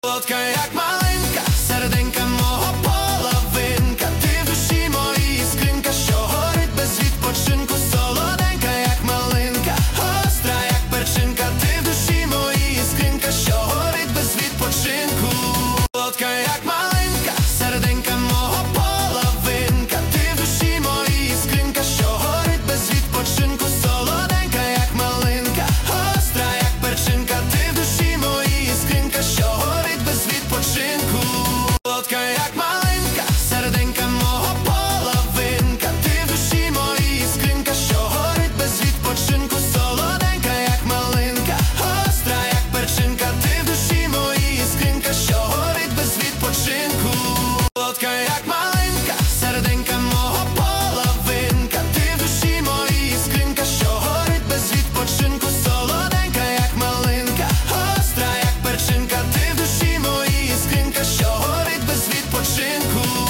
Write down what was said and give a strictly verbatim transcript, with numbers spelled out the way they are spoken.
Солодка, як малинка, серединка мого половинка. Ти в душі моїй іскринка, що горить без відпочинку. Солоденька, як малинка, гостра, як перчинка. Ти в душі моїй іскринка, що горить без відпочинку. Солодка, як малинка, серединка мого половинка. Ти в душі моїй іскринка, що горить без відпочинку. Солоденька, як малинка, гостра, як перчинка. Ти в душі моїй іскринка, що горить без відпочинку. Солодка, як малинка, серединка мого половинка. Ти в душі моїй іскринка, що горить без відпочинку. Солоденька, як малинка, гостра, як перчинка. Ти в душі моїй іскринка, що горить без відпочинку. Солодка, як малинка, серединка мого половинка. Ти в душі моїй іскринка, що горить без відпочинку. Солоденька, як малинка, гостра, як перчинка. Ти в душі моїй іскринка, що горить без відпочинку.